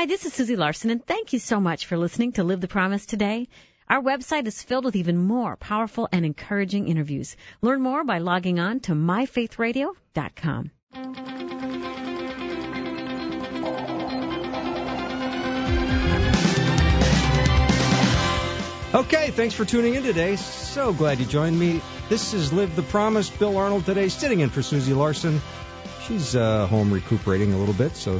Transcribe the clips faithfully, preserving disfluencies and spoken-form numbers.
Hi, this is Susie Larson, and thank you so much for listening to Live the Promise today. Our website is filled with even more powerful and encouraging interviews. Learn more by logging on to my faith radio dot com. Okay, thanks for tuning in today. So glad you joined me. This is Live the Promise. Bill Arnold today, sitting in for Susie Larson. She's uh, home recuperating a little bit, so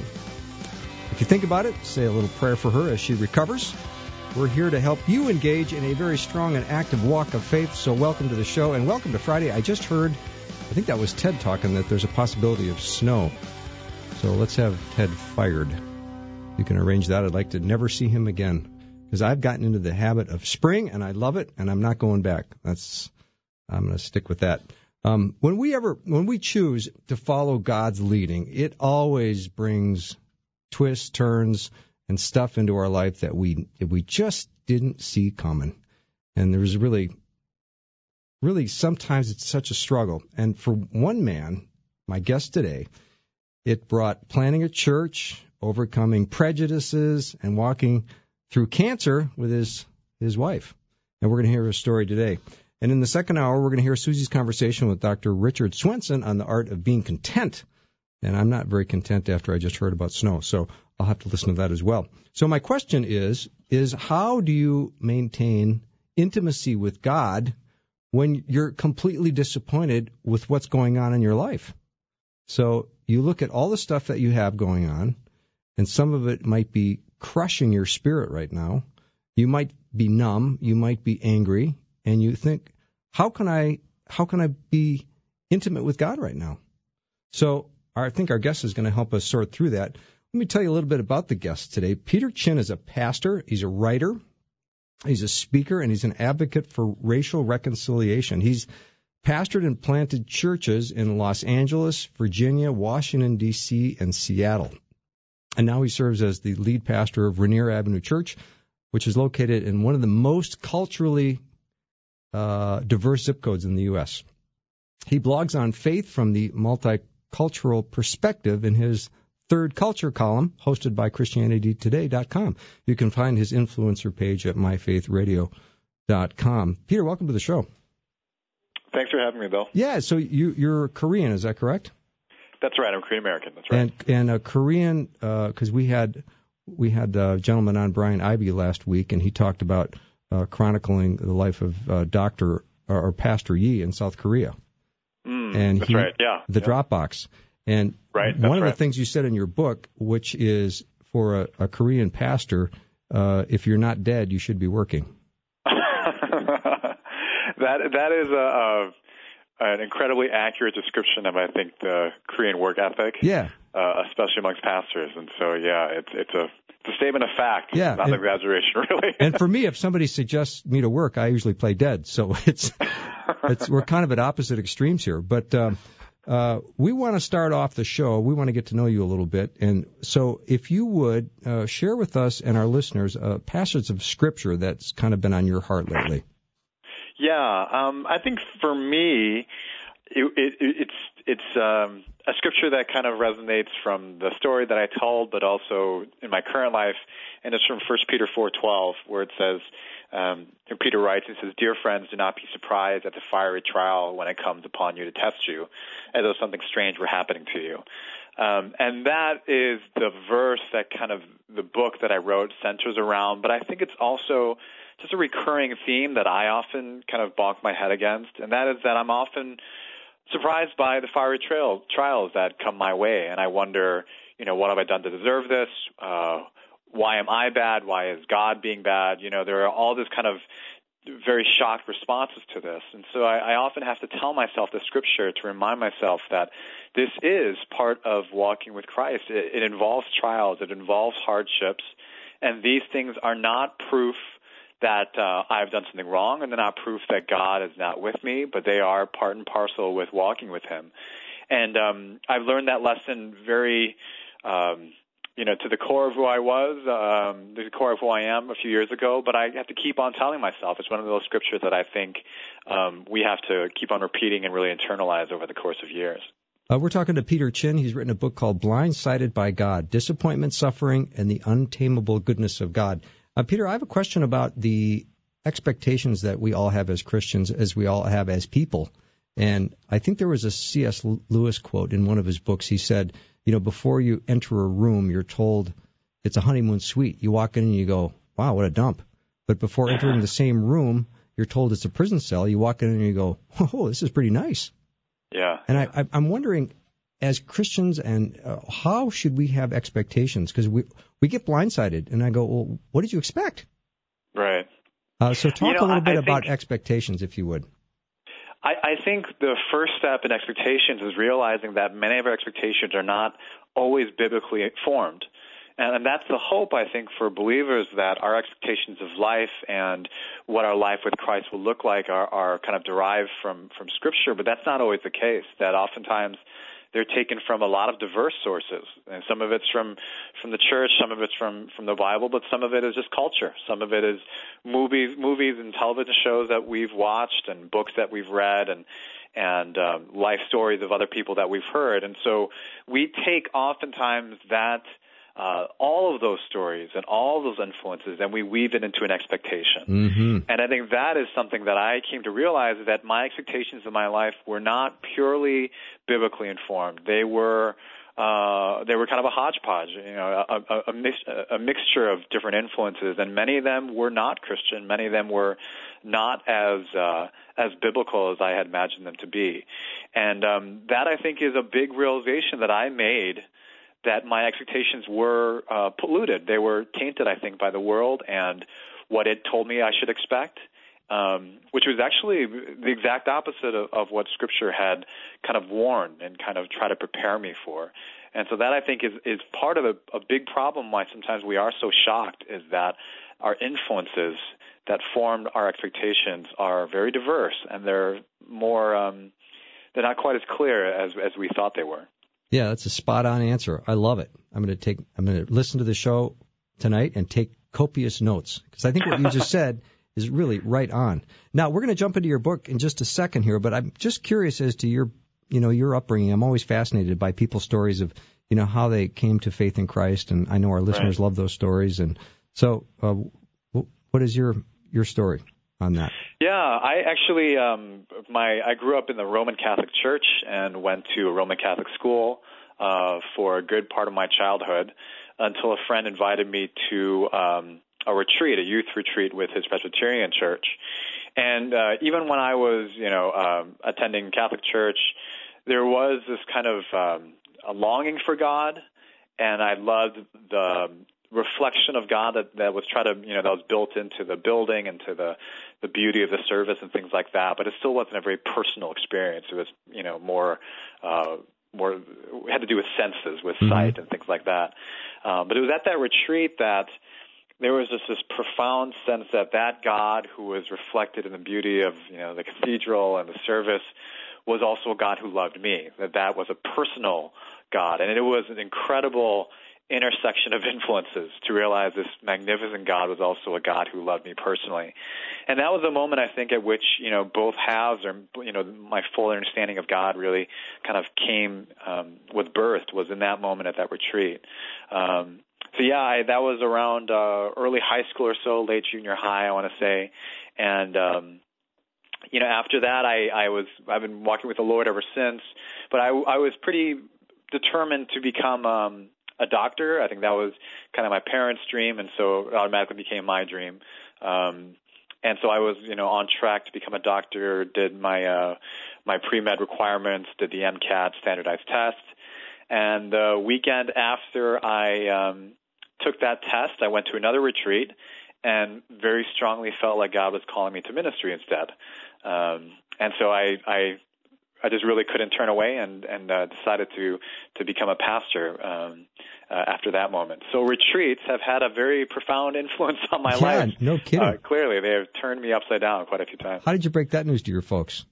if you think about it, say a little prayer for her as she recovers. We're here to help you engage in a very strong and active walk of faith, so welcome to the show, and welcome to Friday. I just heard, I think that was Ted talking, that there's a possibility of snow. So let's have Ted fired. You can arrange that. I'd like to never see him again, because I've gotten into the habit of spring, and I love it, and I'm not going back. That's I'm going to stick with that. Um, when we ever, when we choose to follow God's leading, it always brings twists, turns, and stuff into our life that we that we just didn't see coming. And there's really, really sometimes it's such a struggle. And for one man, my guest today, it brought planning a church, overcoming prejudices, and walking through cancer with his his wife. And we're going to hear his story today. And in the second hour, we're going to hear Susie's conversation with Doctor Richard Swenson on the art of being content. And I'm not very content after I just heard about snow, so I'll have to listen to that as well. So my question is, is how do you maintain intimacy with God when you're completely disappointed with what's going on in your life? So you look at all the stuff that you have going on, and some of it might be crushing your spirit right now. You might be numb, you might be angry, and you think, how can I how can I be intimate with God right now? So I think our guest is going to help us sort through that. Let me tell you a little bit about the guest today. Peter Chin is a pastor, he's a writer, he's a speaker, and he's an advocate for racial reconciliation. He's pastored and planted churches in Los Angeles, Virginia, Washington, D C, and Seattle. And now he serves as the lead pastor of Rainier Avenue Church, which is located in one of the most culturally uh, diverse zip codes in the U S. He blogs on faith from the multicultural perspective in his Third Culture column, hosted by Christianity Today dot com. You can find his influencer page at my faith radio dot com. Peter, welcome to the show. Thanks for having me, Bill. Yeah, so you, you're Korean, is that correct? That's right. I'm Korean American. That's right. And and a Korean, because uh, we had we had a gentleman on, Brian Ivey, last week, and he talked about uh, chronicling the life of uh, Doctor or, or Pastor Yi in South Korea. Mm, and that's he, right. Yeah. The yeah. Dropbox. And right, one of right. the things you said in your book, which is for a, a Korean pastor, uh, if you're not dead, you should be working. that that is a. a an incredibly accurate description of, I think, the Korean work ethic, yeah, uh, especially amongst pastors. And so, yeah, it's it's a, it's a statement of fact, yeah, not and, an exaggeration, really. And for me, if somebody suggests me to work, I usually play dead. So it's it's we're kind of at opposite extremes here. But um, uh, we want to start off the show. We want to get to know you a little bit. And so if you would uh, share with us and our listeners a passage of Scripture that's kind of been on your heart lately. Yeah, um, I think for me, it, it, it's it's um, a scripture that kind of resonates from the story that I told, but also in my current life, and it's from First Peter four twelve, where it says, um, and Peter writes, it says, "Dear friends, do not be surprised at the fiery trial when it comes upon you to test you, as though something strange were happening to you." Um, and that is the verse that kind of the book that I wrote centers around, but I think it's also just a recurring theme that I often kind of bonk my head against, and that is that I'm often surprised by the fiery trail, trials that come my way, and I wonder, you know, what have I done to deserve this? Uh, why am I bad? Why is God being bad? You know, there are all this kind of very shocked responses to this, and so I, I often have to tell myself the scripture to remind myself that this is part of walking with Christ. It, it involves trials, it involves hardships, and these things are not proof that uh, I've done something wrong, and they're not proof that God is not with me, but they are part and parcel with walking with Him. And um, I've learned that lesson very, um, you know, to the core of who I was, um, the core of who I am a few years ago, but I have to keep on telling myself. It's one of those scriptures that I think um, we have to keep on repeating and really internalize over the course of years. Uh, we're talking to Peter Chin. He's written a book called Blindsided by God, Disappointment, Suffering, and the Untamable Goodness of God. Uh, Peter, I have a question about the expectations that we all have as Christians, as we all have as people. And I think there was a C S. Lewis quote in one of his books. He said, you know, before you enter a room, you're told it's a honeymoon suite. You walk in and you go, wow, what a dump. But before entering the same room, you're told it's a prison cell. You walk in and you go, oh, this is pretty nice. Yeah. And I, I'm wondering, as Christians, and uh, how should we have expectations? Because we we get blindsided, and I go, well, what did you expect? Right. Uh, so talk you know, a little I, bit I about think, expectations, if you would. I, I think the first step in expectations is realizing that many of our expectations are not always biblically formed. And, and that's the hope, I think, for believers, that our expectations of life and what our life with Christ will look like are, are kind of derived from, from Scripture. But that's not always the case, that oftentimes they're taken from a lot of diverse sources. And some of it's from, from the church, some of it's from, from the Bible, but some of it is just culture. Some of it is movies, movies and television shows that we've watched and books that we've read and and um, life stories of other people that we've heard. And so we take oftentimes that Uh, all of those stories and all of those influences, and we weave it into an expectation. Mm-hmm. And I think that is something that I came to realize, is that my expectations of my life were not purely biblically informed. They were uh, they were kind of a hodgepodge, you know, a, a, a, mix, a mixture of different influences, and many of them were not Christian. Many of them were not as uh, as biblical as I had imagined them to be. And um, that, I think, is a big realization that I made, that my expectations were uh, polluted. They were tainted, I think, by the world and what it told me I should expect, um, which was actually the exact opposite of, of what Scripture had kind of warned and kind of tried to prepare me for. And so that, I think, is, is part of a, a big problem why sometimes we are so shocked, is that our influences that formed our expectations are very diverse, and they're more um, they're not quite as clear as as we thought they were. Yeah, that's a spot-on answer. I love it. I'm going to take. I'm going to listen to the show tonight and take copious notes, because I think what you just said is really right on. Now, we're going to jump into your book in just a second here, but I'm just curious as to your, you know, your upbringing. I'm always fascinated by people's stories of, you know, how they came to faith in Christ, and I know our listeners right. love those stories. And so, uh, what is your your story on that? Yeah, I actually, um, my I grew up in the Roman Catholic Church and went to a Roman Catholic school uh, for a good part of my childhood, until a friend invited me to um, a retreat, a youth retreat with his Presbyterian church. And uh, even when I was, you know, um, attending Catholic church, there was this kind of um, a longing for God, and I loved the reflection of God that, that was try to, you know, that was built into the building and to the, the beauty of the service and things like that. But it still wasn't a very personal experience. It was, you know, more, uh, more had to do with senses, with mm-hmm. sight and things like that. Um, but it was at that retreat that there was just this profound sense that that God who was reflected in the beauty of, you know, the cathedral and the service was also a God who loved me, that that was a personal God. And it was an incredible intersection of influences to realize this magnificent God was also a God who loved me personally. And that was a moment, I think, at which, you know, both halves, or, you know, my full understanding of God really kind of came um, with birth, was in that moment at that retreat. Um, so, yeah, I, that was around uh, early high school or so, late junior high, I want to say. And, um, you know, after that, I, I was, I've been walking with the Lord ever since. But I, I was pretty determined to become um, a doctor. I think that was kind of my parents' dream, and so it automatically became my dream. Um, and so I was, you know, on track to become a doctor, did my uh, my pre-med requirements, did the MCAT standardized test. And the weekend after I um, took that test, I went to another retreat and very strongly felt like God was calling me to ministry instead. Um, and so I, I I just really couldn't turn away, and, and uh, decided to, to become a pastor um, uh, after that moment. So retreats have had a very profound influence on my yeah, life. No kidding. Uh, clearly, they have turned me upside down quite a few times. How did you break that news to your folks?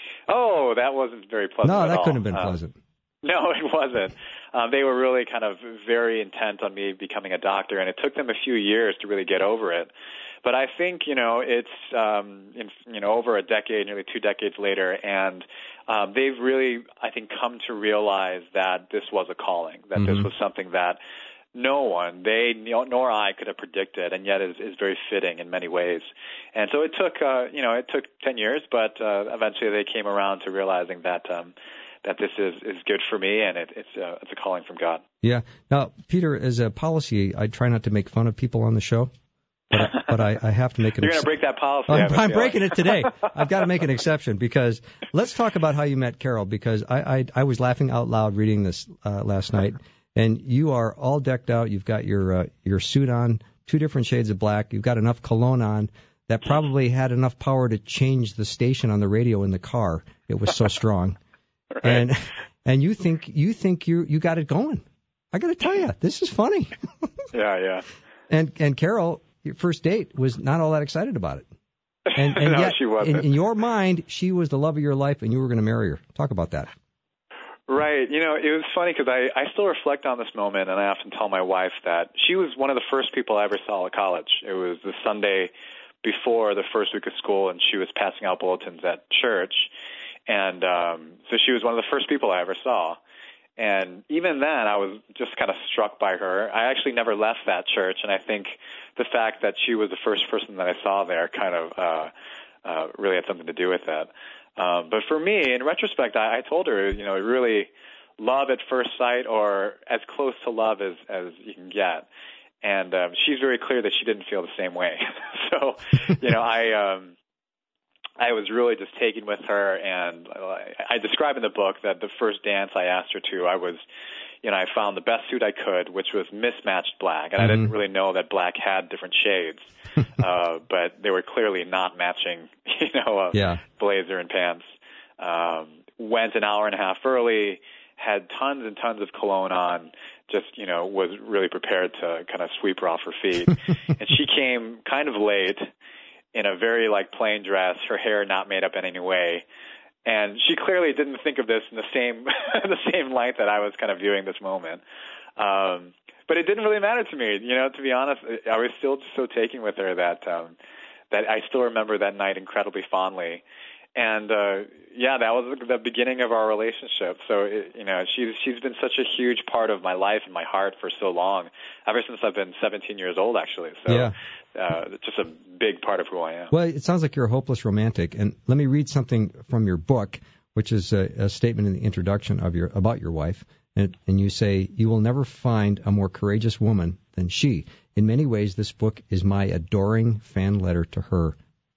Oh, that wasn't very pleasant No, at that all. couldn't have been uh, pleasant. No, it wasn't. Um, they were really kind of very intent on me becoming a doctor, and it took them a few years to really get over it. But I think, you know, it's, um, in, you know, over a decade, nearly two decades later, and um, they've really, I think, come to realize that this was a calling, that mm-hmm. this was something that no one, they nor I, could have predicted, and yet is, is very fitting in many ways. And so it took, uh, you know, it took ten years, but uh, eventually they came around to realizing that um, that this is, is good for me, and it, it's uh, it's a calling from God. Yeah. Now, Peter, as a policy, I try not to make fun of people on the show. But, I, but I, I have to make an You're exception. going to break that policy. I'm, I'm breaking it today. I've got to make an exception because let's talk about how you met Carol, because I, I, I was laughing out loud reading this uh, last night, and you are all decked out. You've got your uh, your suit on, two different shades of black. You've got enough cologne on that probably had enough power to change the station on the radio in the car. It was so strong. Right. And and you think you think you you got it going. I got to tell you, this is funny. Yeah, yeah. And and Carol, your first date, was not all that excited about it. And, and no, yet, she wasn't. In, in your mind, she was the love of your life, and you were going to marry her. Talk about that. Right. You know, it was funny because I, I still reflect on this moment, and I often tell my wife that she was one of the first people I ever saw at college. It was the Sunday before the first week of school, and she was passing out bulletins at church. And um, so she was one of the first people I ever saw. And even then, I was just kind of struck by her. I actually never left that church, and I think the fact that she was the first person that I saw there kind of uh, uh, really had something to do with that. Um, but for me, in retrospect, I, I told her, you know, really love at first sight, or as close to love as, as you can get. And um, she's very clear that she didn't feel the same way. So, you know, I... Um, I was really just taken with her, and I describe in the book that the first dance I asked her to, I was, you know, I found the best suit I could, which was mismatched black, and mm-hmm. I didn't really know that black had different shades, uh, but they were clearly not matching, you know, a yeah. blazer and pants. Um, went an hour and a half early, had tons and tons of cologne on, just, you know, was really prepared to kind of sweep her off her feet, and she came kind of late, in a very, like, plain dress, her hair not made up in any way. And she clearly didn't think of this in the same the same light that I was kind of viewing this moment. Um, but it didn't really matter to me. You know, to be honest, I was still so taken with her that um, that I still remember that night incredibly fondly. And, uh, yeah, that was the beginning of our relationship. So, it, you know, she's, she's been such a huge part of my life and my heart for so long, ever since I've been seventeen years old, actually. So, yeah. uh, it's just a big part of who I am. Well, it sounds like you're a hopeless romantic. And let me read something from your book, which is a, a statement in the introduction of your about your wife. And, and you say, "You will never find a more courageous woman than she. In many ways, this book is my adoring fan letter to her."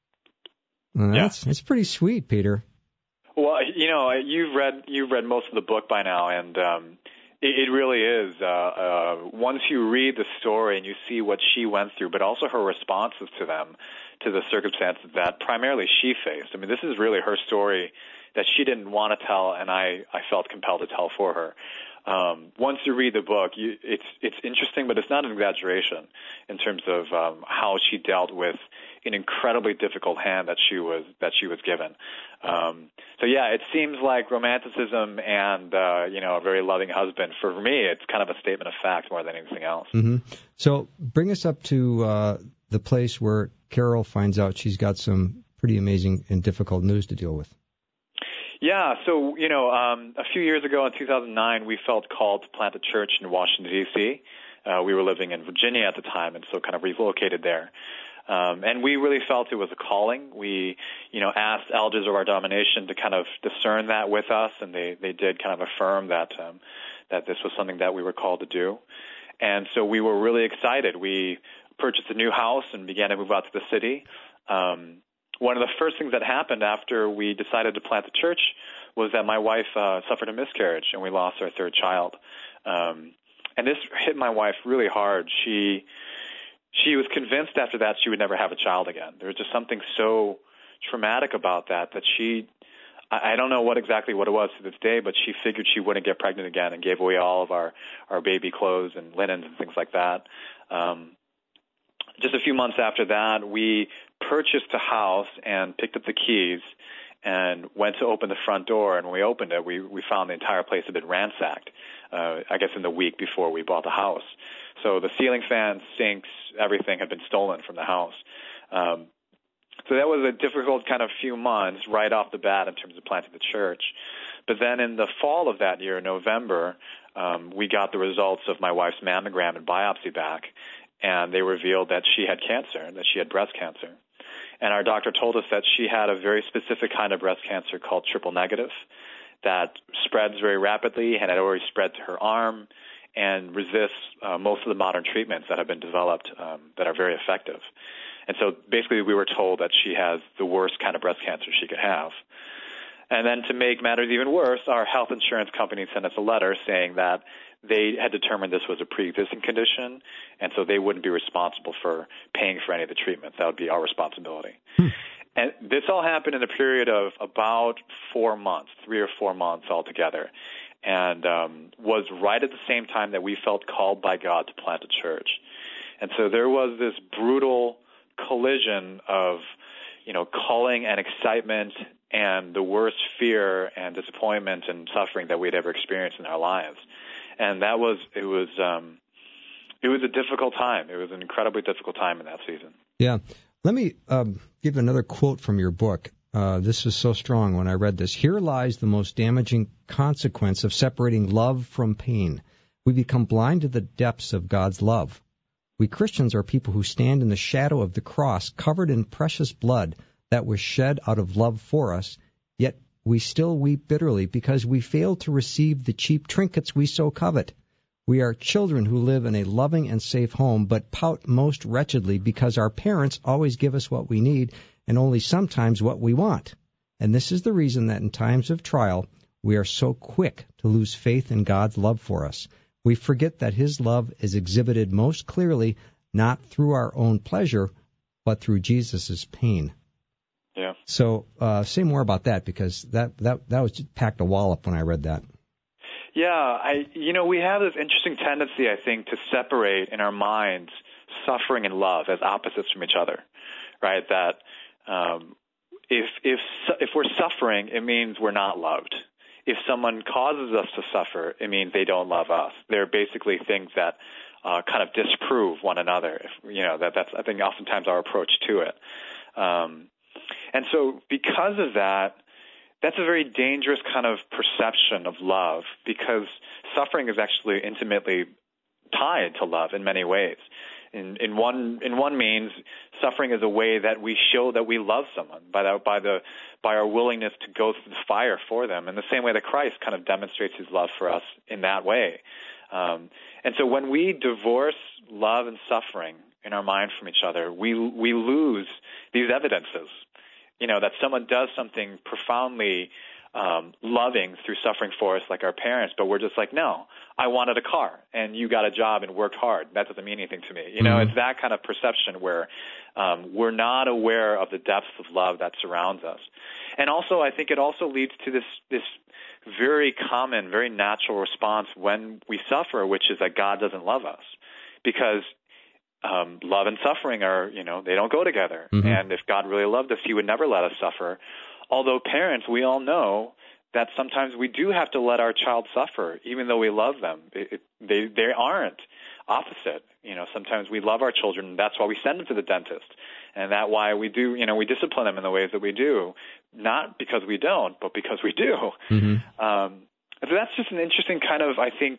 Well, that's, yeah. that's pretty sweet, Peter. Well, you know, you've read you've read most of the book by now, and um, it, it really is. Uh, uh, once you read the story and you see what she went through, but also her responses to them, to the circumstances that primarily she faced. I mean, this is really her story that she didn't want to tell, and I, I felt compelled to tell for her. Um, once you read the book, you, it's it's interesting, but it's not an exaggeration in terms of um, how she dealt with an incredibly difficult hand that she was that she was given. Um, so yeah, it seems like romanticism and uh, you know, a very loving husband. For me, it's kind of a statement of fact more than anything else. Mm-hmm. So bring us up to uh, the place where Carol finds out she's got some pretty amazing and difficult news to deal with. Yeah, so, you know, um, a few years ago in two thousand nine, we felt called to plant a church in Washington, D C Uh, we were living in Virginia at the time, and so kind of relocated there. Um, and we really felt it was a calling. We, you know, asked elders of our denomination to kind of discern that with us, and they, they did kind of affirm that um, that this was something that we were called to do. And so we were really excited. We purchased a new house and began to move out to the city. Um One of the first things that happened after we decided to plant the church was that my wife uh, suffered a miscarriage, and we lost our third child. Um, and this hit my wife really hard. She she was convinced after that she would never have a child again. There was just something so traumatic about that that she, I, I don't know what exactly what it was to this day, but she figured she wouldn't get pregnant again and gave away all of our, our baby clothes and linens and things like that. Um, just a few months after that, we purchased a house and picked up the keys and went to open the front door. And when we opened it, we, we found the entire place had been ransacked, uh, I guess in the week before we bought the house. So the ceiling fans, sinks, everything had been stolen from the house. Um, so that was a difficult kind of few months right off the bat in terms of planting the church. But then in the fall of that year, November, um, we got the results of my wife's mammogram and biopsy back, and they revealed that she had cancer, that she had breast cancer. And our doctor told us that she had a very specific kind of breast cancer called triple negative that spreads very rapidly and had already spread to her arm and resists uh, most of the modern treatments that have been developed um, that are very effective. And so basically we were told that she has the worst kind of breast cancer she could have. And then to make matters even worse, our health insurance company sent us a letter saying that they had determined this was a pre-existing condition, and so they wouldn't be responsible for paying for any of the treatments. That would be our responsibility. Hmm. And this all happened in a period of about four months, three or four months altogether, and um, was right at the same time that we felt called by God to plant a church. And so there was this brutal collision of, you know, calling and excitement and the worst fear and disappointment and suffering that we'd ever experienced in our lives. And that was, it was, um, it was a difficult time. It was an incredibly difficult time in that season. Yeah. Let me um, give another quote from your book. Uh, this was so strong when I read this. Here lies the most damaging consequence of separating love from pain. We become blind to the depths of God's love. We Christians are people who stand in the shadow of the cross, covered in precious blood that was shed out of love for us, yet we still weep bitterly because we fail to receive the cheap trinkets we so covet. We are children who live in a loving and safe home, but pout most wretchedly because our parents always give us what we need and only sometimes what we want. And this is the reason that in times of trial, we are so quick to lose faith in God's love for us. We forget that His love is exhibited most clearly not through our own pleasure, but through Jesus' pain. Yeah. So uh, say more about that, because that, that, that was just packed a wallop when I read that. Yeah, I you know, we have this interesting tendency, I think, to separate in our minds suffering and love as opposites from each other, right? That um, if if if we're suffering, it means we're not loved. If someone causes us to suffer, it means they don't love us. They're basically things that uh, kind of disprove one another. If, you know, that that's I think oftentimes our approach to it. Um, and so because of that, that's a very dangerous kind of perception of love, because suffering is actually intimately tied to love in many ways. In, in one in one means, suffering is a way that we show that we love someone by the, by the by our willingness to go through the fire for them, in the same way that Christ kind of demonstrates His love for us in that way. Um, and so when we divorce love and suffering in our mind from each other, we we lose these evidences. You know, that someone does something profoundly um, loving through suffering for us, like our parents, but we're just like, no, I wanted a car, and you got a job and worked hard. That doesn't mean anything to me. You know, mm-hmm. It's that kind of perception where um, we're not aware of the depths of love that surrounds us. And also, I think it also leads to this this very common, very natural response when we suffer, which is that God doesn't love us, because Um, love and suffering are, you know, they don't go together. Mm-hmm. And if God really loved us, He would never let us suffer. Although parents, we all know that sometimes we do have to let our child suffer, even though we love them. It, it, they they aren't opposite. You know, sometimes we love our children, and that's why we send them to the dentist, and that's why we do, you know, we discipline them in the ways that we do, not because we don't, but because we do. Mm-hmm. Um, so that's just an interesting kind of, I think.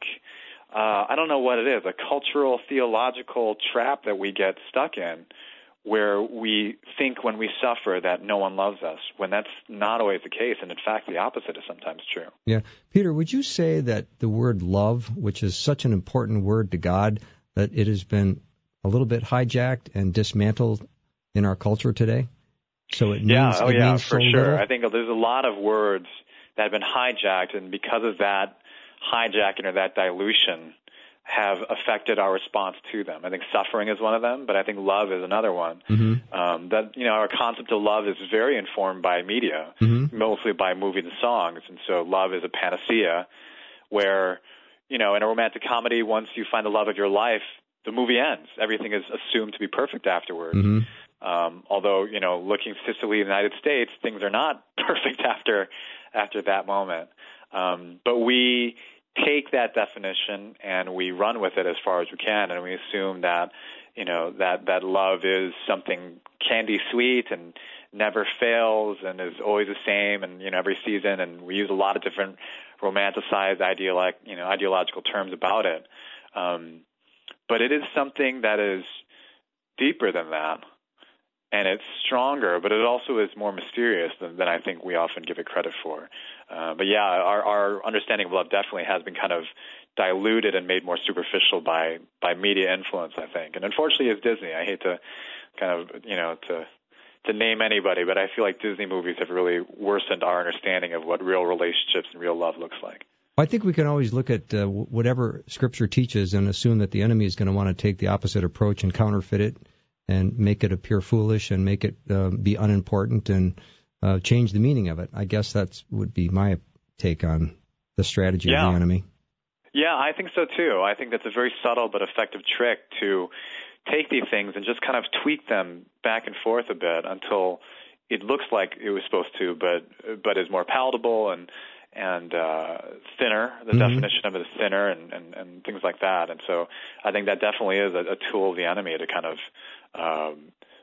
Uh, I don't know what it is, a cultural, theological trap that we get stuck in, where we think when we suffer that no one loves us, when that's not always the case, and in fact the opposite is sometimes true. Yeah. Peter, would you say that the word love, which is such an important word to God, that it has been a little bit hijacked and dismantled in our culture today? So it means, yeah, oh it yeah, means for so sure. little? I think there's a lot of words that have been hijacked, and because of that hijacking or that dilution have affected our response to them. I think suffering is one of them, but I think love is another one. Mm-hmm. Um, that, you know, our concept of love is very informed by media, mm-hmm. mostly by movies and songs. And so love is a panacea where, you know, in a romantic comedy, once you find the love of your life, the movie ends. Everything is assumed to be perfect afterwards. Mm-hmm. Um, although, you know, looking statistically in the United States, things are not perfect after after that moment. Um, but we take that definition and we run with it as far as we can, and we assume that you know, that, that love is something candy sweet and never fails and is always the same and, you know, every season. And we use a lot of different romanticized ideolo- you know, ideological terms about it. Um, but it is something that is deeper than that. And it's stronger, but it also is more mysterious than, than I think we often give it credit for. Uh, but yeah, our, our understanding of love definitely has been kind of diluted and made more superficial by, by media influence, I think. And unfortunately, it's Disney. I hate to kind of, you know, to to name anybody, but I feel like Disney movies have really worsened our understanding of what real relationships and real love looks like. I think we can always look at uh, whatever Scripture teaches and assume that the enemy is going to want to take the opposite approach and counterfeit it and make it appear foolish and make it uh, be unimportant and uh, change the meaning of it. I guess that would be my take on the strategy yeah. of the enemy. Yeah, I think so too. I think that's a very subtle but effective trick to take these things and just kind of tweak them back and forth a bit until it looks like it was supposed to, but but is more palatable and and uh, thinner. The mm-hmm. definition of it is thinner and, and, and things like that. And so I think that definitely is a, a tool of the enemy to kind of um,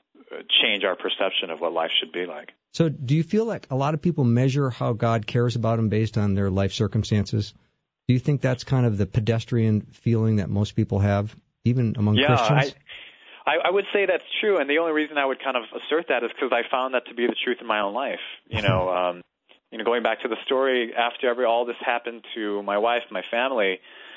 change our perception of what life should be like. So do you feel like a lot of people measure how God cares about them based on their life circumstances? Do you think that's kind of the pedestrian feeling that most people have, even among yeah, Christians? I, I would say that's true, and the only reason I would kind of assert that is because I found that to be the truth in my own life. You know, um, you know, going back to the story, after every all this happened to my wife, my family,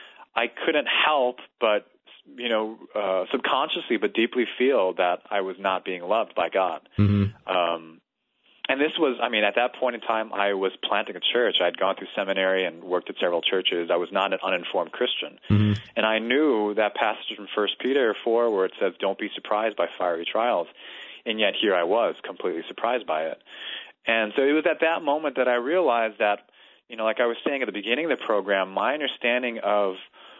I couldn't help but, you know, uh, subconsciously but deeply feel that I was not being loved by God. Mm-hmm. Um, and this was, I mean, at that point in time, I was planting a church. I had gone through seminary and worked at several churches. I was not an uninformed Christian. Mm-hmm. And I knew that passage from First Peter four where it says, don't be surprised by fiery trials. And yet here I was, completely surprised by it. And so it was at that moment that I realized that, you know, like I was saying at the beginning of the program, my understanding of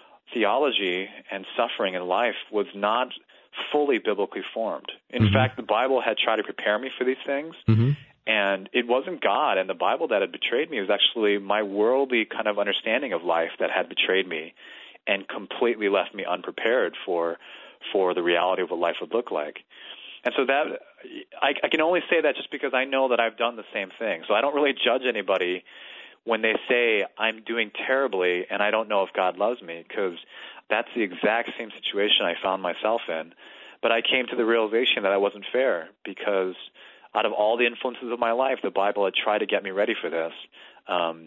theology and suffering in life was not fully biblically formed. In mm-hmm. fact, the Bible had tried to prepare me for these things. Mm-hmm. And it wasn't God and the Bible that had betrayed me. It was actually my worldly kind of understanding of life that had betrayed me and completely left me unprepared for for the reality of what life would look like. And so that I, I can only say that just because I know that I've done the same thing. So I don't really judge anybody when they say I'm doing terribly and I don't know if God loves me, because that's the exact same situation I found myself in. But I came to the realization that I wasn't fair, because out of all the influences of my life, the Bible had tried to get me ready for this. Um,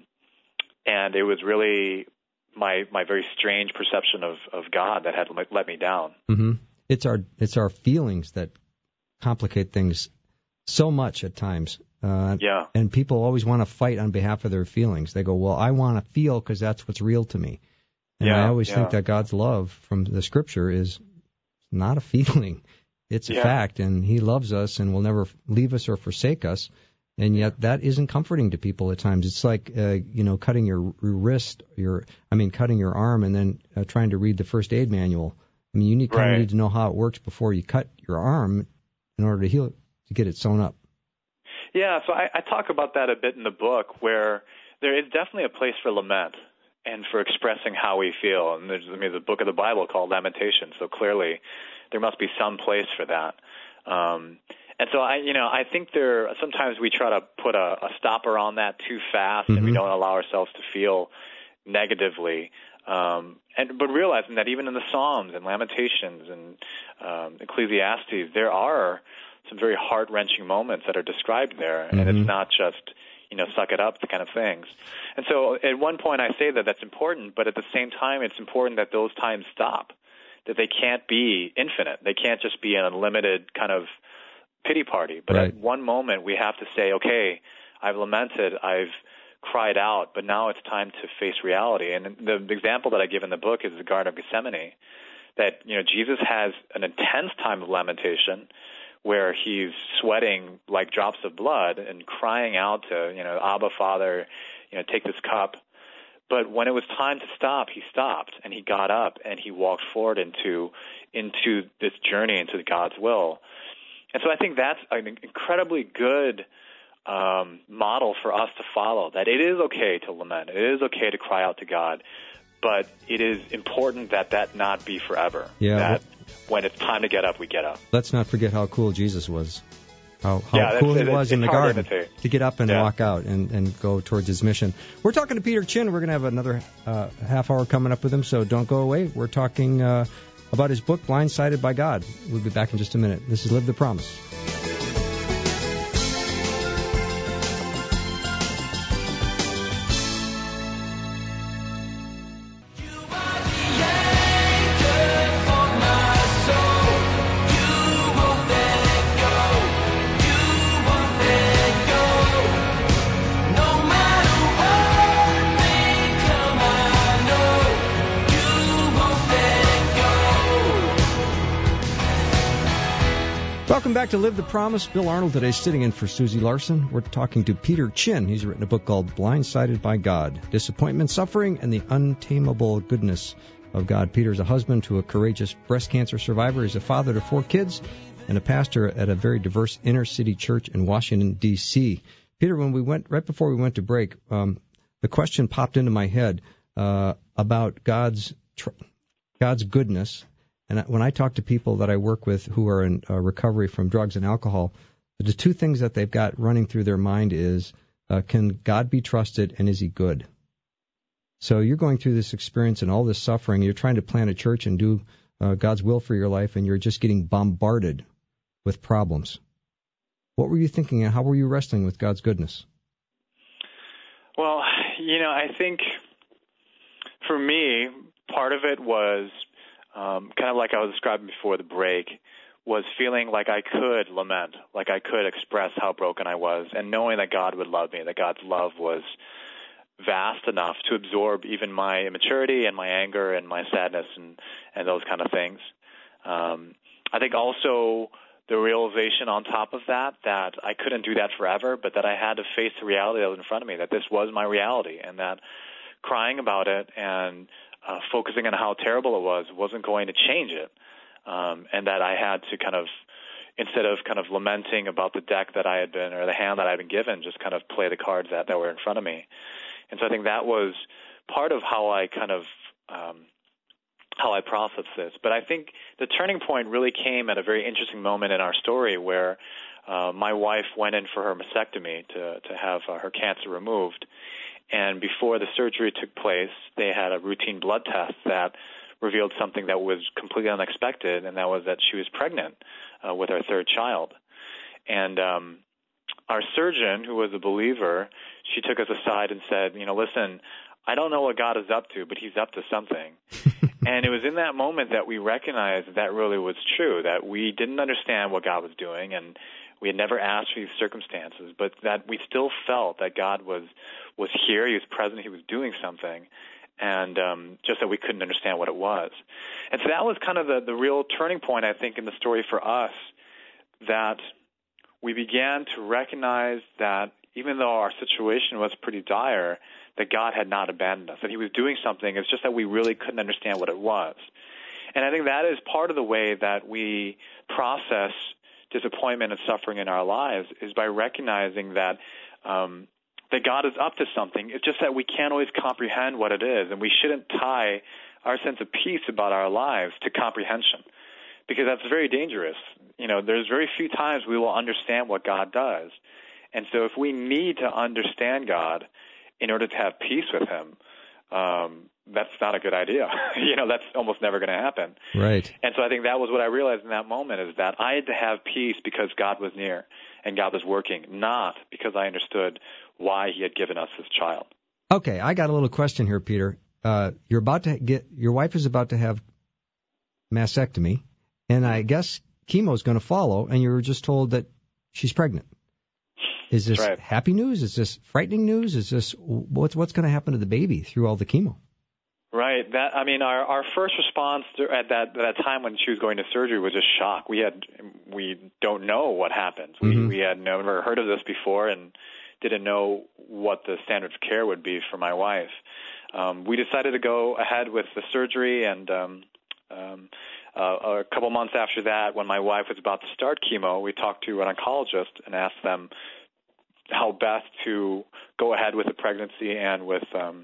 and it was really my my very strange perception of, of God that had let me down. Mm-hmm. It's our it's our feelings that complicate things so much at times. Uh, yeah. And people always want to fight on behalf of their feelings. They go, well, I want to feel because that's what's real to me. And yeah, I always yeah. think that God's love from the Scripture is not a feeling. It's a yeah. fact, and He loves us and will never leave us or forsake us. And yet that isn't comforting to people at times. It's like, uh, you know, cutting your wrist, your, I mean, cutting your arm and then uh, trying to read the first aid manual. I mean, you need, kind right. of need to know how it works before you cut your arm in order to heal it, to get it sewn up. Yeah, so I, I talk about that a bit in the book, where there is definitely a place for lament and for expressing how we feel. And there's, I mean, there's a book of the Bible called Lamentations, so clearly there must be some place for that. Um, and so I, you know, I think there sometimes we try to put a, a stopper on that too fast, mm-hmm. and we don't allow ourselves to feel negatively. Um, and but realizing that even in the Psalms and Lamentations and um, Ecclesiastes, there are some very heart-wrenching moments that are described there, mm-hmm. and it's not just, you know, suck it up, the kind of things. And so at one point I say that that's important, but at the same time it's important that those times stop, that they can't be infinite. They can't just be an unlimited kind of pity party. But right. at one moment we have to say, okay, I've lamented, I've cried out, but now it's time to face reality. And the example that I give in the book is the Garden of Gethsemane, that, you know, Jesus has an intense time of lamentation where he's sweating like drops of blood and crying out to, you know, Abba, Father, you know, take this cup. But when it was time to stop, he stopped, and he got up, and he walked forward into into this journey into God's will. And so I think that's an incredibly good um, model for us to follow, that it is okay to lament. It is okay to cry out to God, but it is important that that not be forever. Yeah. That when it's time to get up, we get up. Let's not forget how cool Jesus was. How, how yeah, cool he it's, was it's in the garden to, to get up and yeah. walk out and, and go towards his mission. We're talking to Peter Chin. We're going to have another uh, half hour coming up with him, so don't go away. We're talking uh, about his book, Blindsided by God. We'll be back in just a minute. This is Live the Promise. Welcome back to Live the Promise. Bill Arnold today sitting in for Susie Larson. We're talking to Peter Chin. He's written a book called Blindsided by God, Disappointment, Suffering, and the Untamable Goodness of God. Peter's a husband to a courageous breast cancer survivor. He's a father to four kids and a pastor at a very diverse inner city church in Washington, D C Peter, when we went, right before we went to break, um, the question popped into my head uh, about God's tr- God's goodness. And when I talk to people that I work with who are in uh, recovery from drugs and alcohol, the two things that they've got running through their mind is, uh, can God be trusted and is he good? So you're going through this experience and all this suffering. You're trying to plant a church and do uh, God's will for your life, and you're just getting bombarded with problems. What were you thinking, and how were you wrestling with God's goodness? Well, you know, I think for me, part of it was Um, kind of like I was describing before the break, was feeling like I could lament, like I could express how broken I was, and knowing that God would love me, that God's love was vast enough to absorb even my immaturity and my anger and my sadness and, and those kind of things. Um, I think also the realization on top of that, that I couldn't do that forever, but that I had to face the reality that was in front of me, that this was my reality, and that crying about it and Uh, focusing on how terrible it was wasn't going to change it, um, and that I had to kind of, instead of kind of lamenting about the deck that I had been, or the hand that I had been given, just kind of play the cards that, that were in front of me. And so I think that was part of how I kind of, um, how I processed this. But I think the turning point really came at a very interesting moment in our story where uh, my wife went in for her mastectomy to, to have uh, her cancer removed. And before the surgery took place, they had a routine blood test that revealed something that was completely unexpected, and that was that she was pregnant uh, with our third child. And um, our surgeon, who was a believer, she took us aside and said, you know, listen, I don't know what God is up to, but he's up to something. And it was in that moment that we recognized that that really was true, that we didn't understand what God was doing, and we had never asked for these circumstances, but that we still felt that God was was here, he was present, he was doing something, and um, just that we couldn't understand what it was. And so that was kind of the, the real turning point, I think, in the story for us, that we began to recognize that even though our situation was pretty dire, that God had not abandoned us, that he was doing something. It's just that we really couldn't understand what it was. And I think that is part of the way that we process disappointment and suffering in our lives, is by recognizing that um, that God is up to something. It's just that we can't always comprehend what it is, and we shouldn't tie our sense of peace about our lives to comprehension, because that's very dangerous. You know, there's very few times we will understand what God does. And so if we need to understand God in order to have peace with him, um, that's not a good idea. you know, that's almost never going to happen. Right. And so I think that was what I realized in that moment, is that I had to have peace because God was near and God was working, not because I understood why he had given us this child. Okay, I got a little question here, Peter. Uh, you're about to get, your wife is about to have mastectomy, and I guess chemo is going to follow, and you were just told that she's pregnant. Is this right. happy news? Is this frightening news? Is this what's what's going to happen to the baby through all the chemo? Right. That I mean, our our first response at that that time when she was going to surgery was just shock. We had we don't know what happens. Mm-hmm. We we had never heard of this before and didn't know what the standard of care would be for my wife. Um, we decided to go ahead with the surgery, and um, um, uh, a couple months after that, when my wife was about to start chemo, we talked to an oncologist and asked them how best to go ahead with the pregnancy and with um,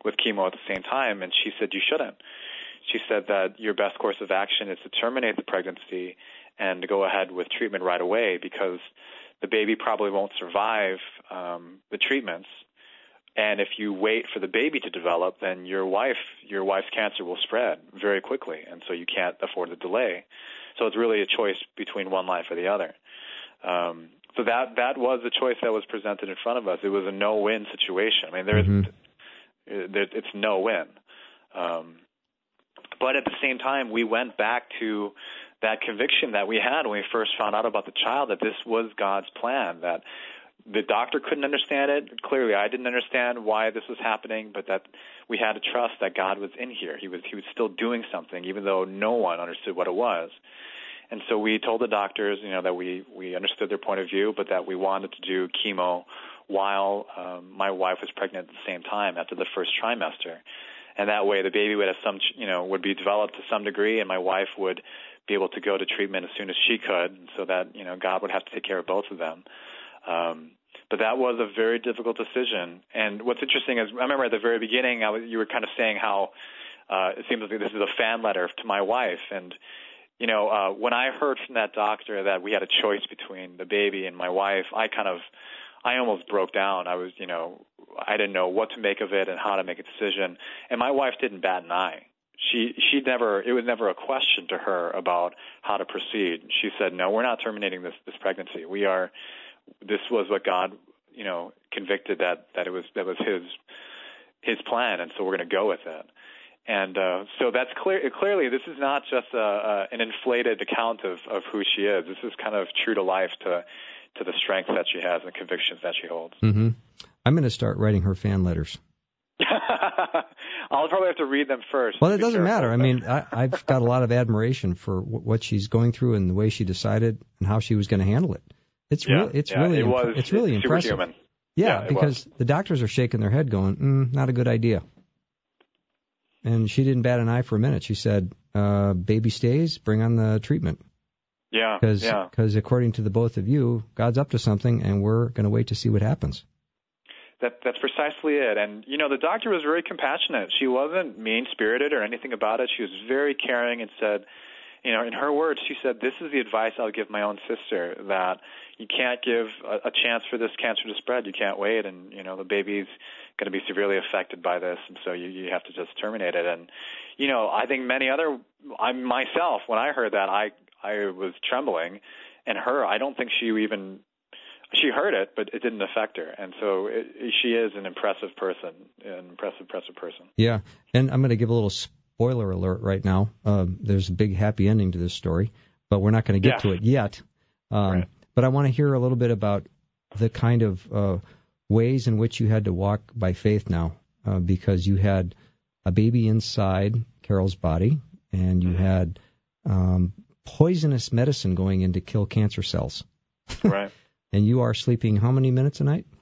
with chemo at the same time, and she said you shouldn't. She said that your best course of action is to terminate the pregnancy and to go ahead with treatment right away, because the baby probably won't survive um, the treatments. And if you wait for the baby to develop, then your wife, your wife's cancer will spread very quickly, and so you can't afford the delay. So it's really a choice between one life or the other. Um, so that that was the choice that was presented in front of us. It was a no-win situation. I mean, there's mm-hmm. there, it's no-win. Um, but at the same time, we went back to that conviction that we had when we first found out about the child, that this was God's plan, that the doctor couldn't understand it. Clearly, I didn't understand why this was happening, but that we had to trust that God was in here. He was he was still doing something, even though no one understood what it was. And so we told the doctors, you know, that we, we understood their point of view, but that we wanted to do chemo while um, my wife was pregnant at the same time after the first trimester. And that way the baby would have some, you know, would be developed to some degree, and my wife would be able to go to treatment as soon as she could, so that, you know, God would have to take care of both of them. Um, but that was a very difficult decision. And what's interesting is, I remember at the very beginning, I was, you were kind of saying how uh, it seems like this is a fan letter to my wife. And, you know, uh, when I heard from that doctor that we had a choice between the baby and my wife, I kind of, I almost broke down. I was, you know, I didn't know what to make of it and how to make a decision. And my wife didn't bat an eye. She she never, it was never a question to her about how to proceed. She said, no, we're not terminating this, this pregnancy. We are, this was what God, you know, convicted that, that it was, that was his, his plan. And so we're going to go with it. And uh, so that's clear. Clearly, this is not just a, a, an inflated account of, of who she is. This is kind of true to life, to to the strength that she has and the convictions that she holds. Mm-hmm. I'm going to start writing her fan letters. I'll probably have to read them first. Well, it doesn't careful. matter. I mean, I, I've got a lot of admiration for w- what she's going through and the way she decided and how she was going to handle it. It's yeah, really, it's yeah, really, it imp- was, it's really it's impressive. Superhuman. Yeah, yeah because the doctors are shaking their head, going, mm, "Not a good idea." And she didn't bat an eye for a minute. She said, uh, "Baby stays. Bring on the treatment." Yeah, Because yeah. because according to the both of you, God's up to something, and we're going to wait to see what happens. That that's precisely it. And you know, the doctor was very compassionate. She wasn't mean-spirited or anything about it. She was very caring and said, you know, in her words, she said, "This is the advice I would give my own sister, that you can't give a, a chance for this cancer to spread. You can't wait, and you know, the baby's going to be severely affected by this, and so you you have to just terminate it." And you know, I think many other, I myself, when I heard that, I I was trembling, and her, I don't think she even, she heard it, but it didn't affect her. And so it, she is an impressive person, an impressive, impressive person. Yeah, and I'm going to give a little spoiler alert right now. Um, there's a big happy ending to this story, but we're not going to get yeah. to it yet. Um, right. But I want to hear a little bit about the kind of uh, ways in which you had to walk by faith now, uh, because you had a baby inside Carol's body, and you mm-hmm. had um, poisonous medicine going in to kill cancer cells. Right. And you are sleeping how many minutes a night?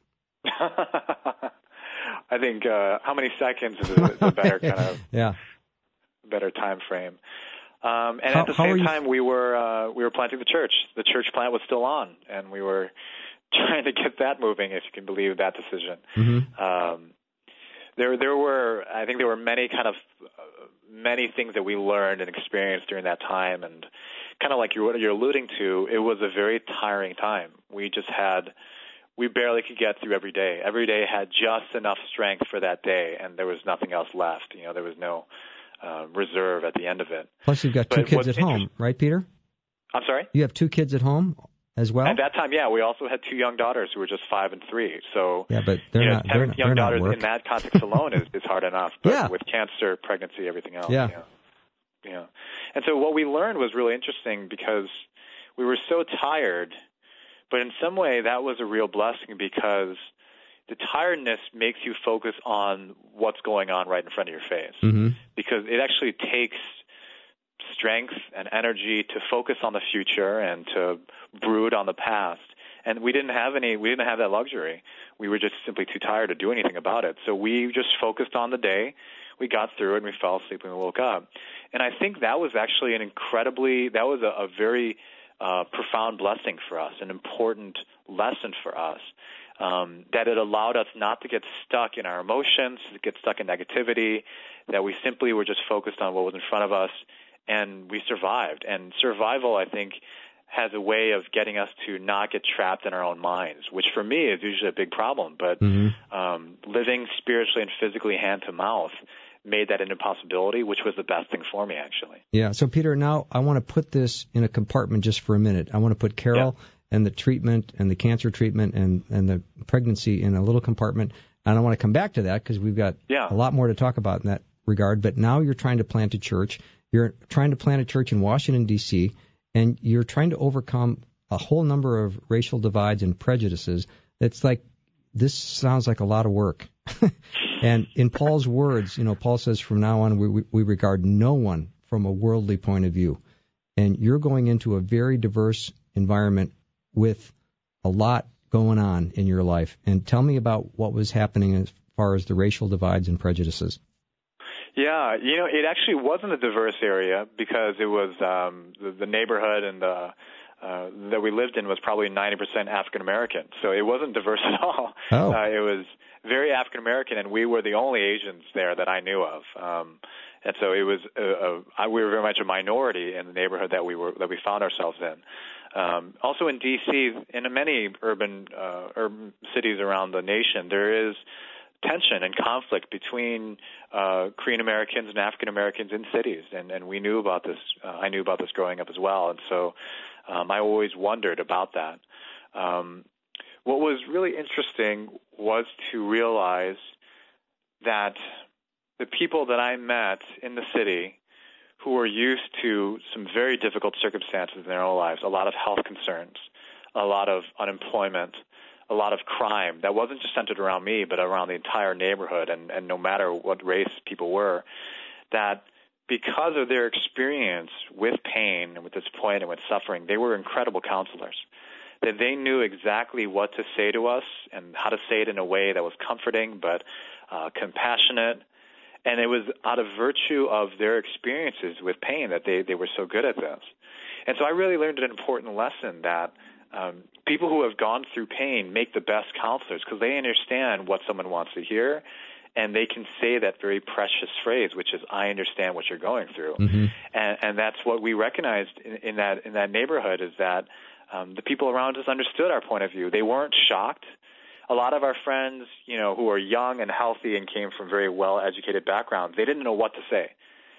I think uh, how many seconds is a, is a better kind of yeah. better time frame. Um, and how, at the how same you... time, we were uh, we were planting the church. The church plant was still on, and we were trying to get that moving, if you can believe that decision. Mm-hmm. Um, there there were, I think there were many kind of uh, many things that we learned and experienced during that time, and kind of like you're, what you're alluding to, it was a very tiring time. We just had, we barely could get through every day. Every day had just enough strength for that day, and there was nothing else left. You know, there was no uh, reserve at the end of it. Plus, you've got two but kids at home, right, Peter? I'm sorry? You have two kids at home as well? At that time, yeah. We also had two young daughters who were just five and three. So, yeah, but they're you know, not, having they're not, young they're daughters not work. in that context alone is, is hard enough. But yeah. with cancer, pregnancy, everything else. Yeah. yeah. Yeah. And so what we learned was really interesting, because we were so tired, but in some way that was a real blessing, because the tiredness makes you focus on what's going on right in front of your face. Mm-hmm. Because it actually takes strength and energy to focus on the future and to brood on the past. And we didn't have any, we didn't have that luxury. We were just simply too tired to do anything about it. So we just focused on the day. We got through it, and we fell asleep and we woke up. And I think that was actually an incredibly, that was a, a very uh, profound blessing for us, an important lesson for us. um, that it allowed us not to get stuck in our emotions, to get stuck in negativity, that we simply were just focused on what was in front of us, and we survived. And survival, I think, has a way of getting us to not get trapped in our own minds, which for me is usually a big problem. But mm-hmm. um, living spiritually and physically hand to mouth made that an impossibility, which was the best thing for me, actually. Yeah. So, Peter, now I want to put this in a compartment just for a minute. I want to put Carol yeah. and the treatment and the cancer treatment and, and the pregnancy in a little compartment. And I want to come back to that because we've got yeah. a lot more to talk about in that regard. But now you're trying to plant a church. You're trying to plant a church in Washington, D C, and you're trying to overcome a whole number of racial divides and prejudices. It's like, this sounds like a lot of work. And in Paul's words, you know, Paul says from now on, we, we regard no one from a worldly point of view. And you're going into a very diverse environment with a lot going on in your life. And tell me about what was happening as far as the racial divides and prejudices. Yeah, you know, it actually wasn't a diverse area because it was um, the, the neighborhood and the uh, that we lived in was probably ninety percent African American. So it wasn't diverse at all. Oh. Uh, it was very African American, and we were the only Asians there that I knew of. Um, and so it was a, a, we were very much a minority in the neighborhood that we were that we found ourselves in. Um, also in D C, in many urban uh, urban cities around the nation, there is tension and conflict between uh, Korean Americans and African Americans in cities, and, and we knew about this. Uh, I knew about this growing up as well, and so um, I always wondered about that. Um, what was really interesting was to realize that the people that I met in the city who were used to some very difficult circumstances in their own lives, a lot of health concerns, a lot of unemployment, a lot of crime that wasn't just centered around me, but around the entire neighborhood, and, and no matter what race people were, that because of their experience with pain and with disappointment and with suffering, they were incredible counselors. That they knew exactly what to say to us and how to say it in a way that was comforting but uh, compassionate. And it was out of virtue of their experiences with pain that they, they were so good at this. And so I really learned an important lesson that Um, people who have gone through pain make the best counselors because they understand what someone wants to hear, and they can say that very precious phrase, which is, "I understand what you're going through." Mm-hmm. And, and that's what we recognized in, in that in that neighborhood is that um, the people around us understood our point of view. They weren't shocked. A lot of our friends, you know, who are young and healthy and came from very well-educated backgrounds, they didn't know what to say.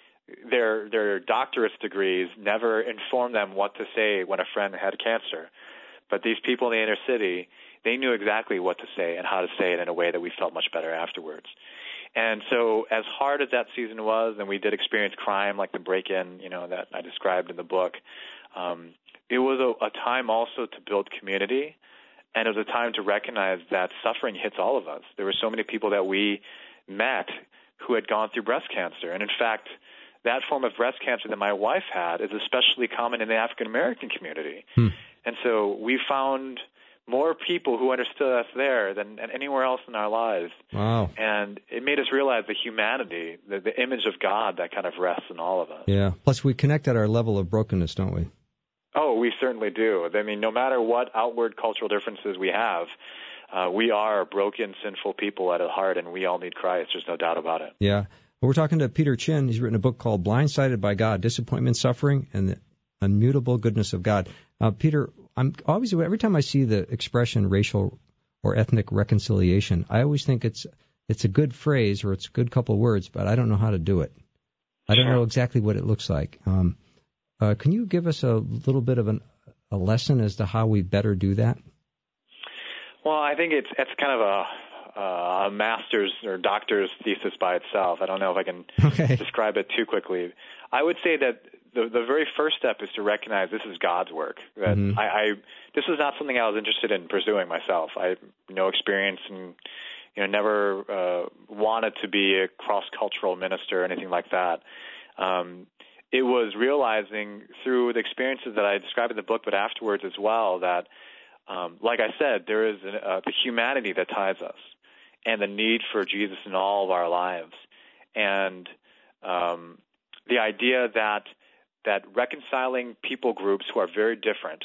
Their their doctorate degrees never informed them what to say when a friend had cancer. But these people in the inner city, they knew exactly what to say and how to say it in a way that we felt much better afterwards. And so as hard as that season was, and we did experience crime like the break-in, you know, that I described in the book, um, it was a, a time also to build community, and it was a time to recognize that suffering hits all of us. There were so many people that we met who had gone through breast cancer. And in fact, that form of breast cancer that my wife had is especially common in the African-American community. Hmm. And so we found more people who understood us there than anywhere else in our lives. Wow. And it made us realize the humanity, the, the image of God that kind of rests in all of us. Yeah. Plus, we connect at our level of brokenness, don't we? Oh, we certainly do. I mean, no matter what outward cultural differences we have, uh, we are broken, sinful people at heart, and we all need Christ. There's no doubt about it. Yeah. Well, we're talking to Peter Chin. He's written a book called Blindsided by God, Disappointment, Suffering, and the Unmutable Goodness of God. Uh, Peter, I'm always, every time I see the expression racial or ethnic reconciliation, I always think it's it's a good phrase or it's a good couple of words, but I don't know how to do it. I don't know exactly what it looks like. Um, uh, can you give us a little bit of an, a lesson as to how we better do that? Well, I think it's it's kind of a Uh, a master's or doctor's thesis by itself. I don't know if I can okay. describe it too quickly. I would say that the, the very first step is to recognize this is God's work. That mm-hmm. I, I this is not something I was interested in pursuing myself. I have no experience and you know never uh, wanted to be a cross-cultural minister or anything like that. Um, it was realizing through the experiences that I described in the book, but afterwards as well, that um, like I said, there is an, uh, the humanity that ties us, and the need for Jesus in all of our lives, and um, the idea that that reconciling people groups who are very different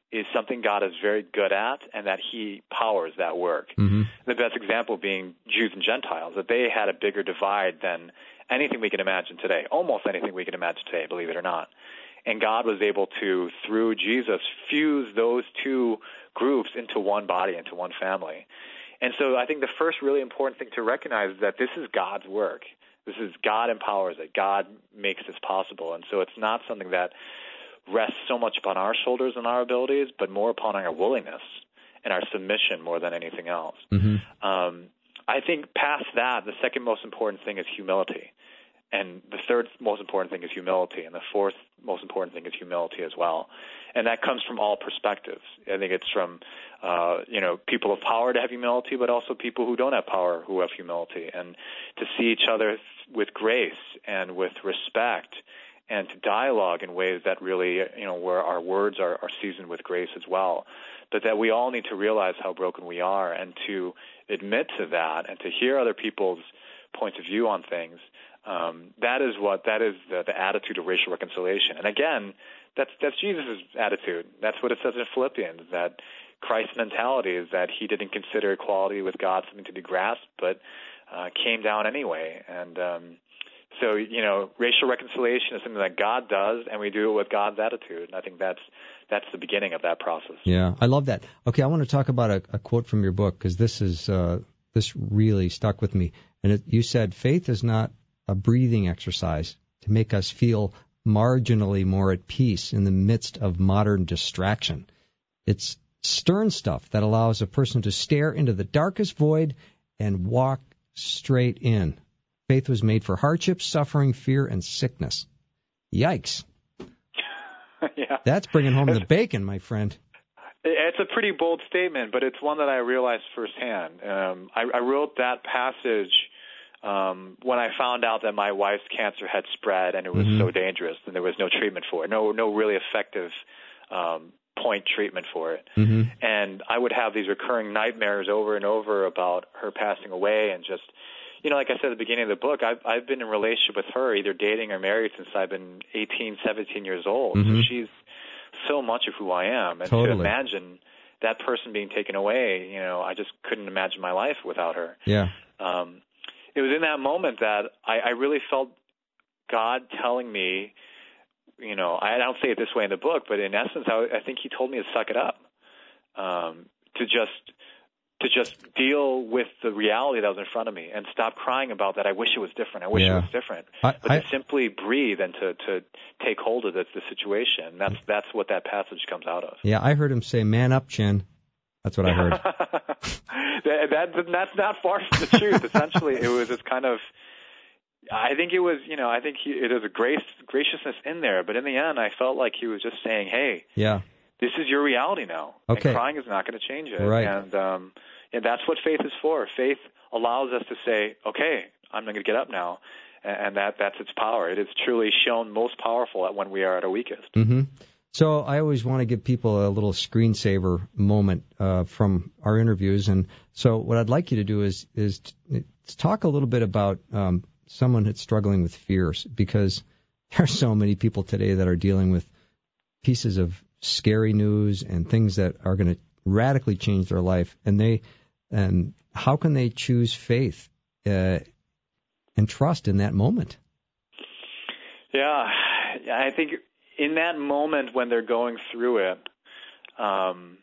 is something God is very good at, and that he powers that work. Mm-hmm. The best example being Jews and Gentiles, that they had a bigger divide than anything we can imagine today, almost anything we can imagine today, believe it or not. And God was able to, through Jesus, fuse those two groups into one body, into one family. And so I think the first really important thing to recognize is that this is God's work. This is God empowers it. God makes this possible. And so it's not something that rests so much upon our shoulders and our abilities, but more upon our willingness and our submission more than anything else. Mm-hmm. Um, I think past that, the second most important thing is humility. And the third most important thing is humility. And the fourth most important thing is humility as well. And that comes from all perspectives. I think it's from, uh, you know, people of power to have humility, but also people who don't have power who have humility. And to see each other with grace and with respect, and to dialogue in ways that really, you know, where our words are, are seasoned with grace as well. But that we all need to realize how broken we are, and to admit to that, and to hear other people's points of view on things. Um, that is what that is the, the attitude of racial reconciliation. And again, that's that's Jesus' attitude. That's what it says in Philippians, that Christ's mentality is that he didn't consider equality with God something to be grasped, but uh, came down anyway. And um, so, you know, racial reconciliation is something that God does, and we do it with God's attitude. And I think that's that's the beginning of that process. Yeah, I love that. Okay, I want to talk about a, a quote from your book, because this is uh, this really stuck with me. And it, you said, faith is not a breathing exercise to make us feel marginally more at peace in the midst of modern distraction. It's stern stuff that allows a person to stare into the darkest void and walk straight in. Faith was made for hardship, suffering, fear, and sickness. Yikes. Yeah. That's bringing home the bacon, my friend. It's a pretty bold statement, but it's one that I realized firsthand. Um, I, I wrote that passage Um, when I found out that my wife's cancer had spread and it was mm-hmm. so dangerous and there was no treatment for it, no no really effective um, point treatment for it. Mm-hmm. And I would have these recurring nightmares over and over about her passing away, and just, you know, like I said at the beginning of the book, I've, I've been in a relationship with her, either dating or married, since I've been eighteen, seventeen years old. Mm-hmm. So she's so much of who I am. And totally. to imagine that person being taken away, you know, I just couldn't imagine my life without her. Yeah. Um, It was in that moment that I, I really felt God telling me, you know, I don't say it this way in the book, but in essence, I, I think he told me to suck it up, um, to just to just deal with the reality that was in front of me and stop crying about that. I wish it was different. I wish yeah. it was different. I, but I, to simply breathe and to, to take hold of the, the situation. That's that's what that passage comes out of. Yeah, I heard him say, "Man up, Chin." That's what I heard. that, that that's not far from the truth. Essentially, it was this kind of. I think it was, you know, I think he, it was a grace, graciousness in there. But in the end, I felt like he was just saying, "Hey, yeah, this is your reality now. Okay. And crying is not going to change it." Right. And um, and that's what faith is for. Faith allows us to say, "Okay, I'm going to get up now," and that that's its power. It is truly shown most powerful at when we are at our weakest. Mm-hmm. So I always want to give people a little screensaver moment uh, from our interviews, and so what I'd like you to do is is to talk a little bit about um, someone that's struggling with fears, because there are so many people today that are dealing with pieces of scary news and things that are going to radically change their life, and they and how can they choose faith uh, and trust in that moment? Yeah, I think. In that moment when they're going through it, um,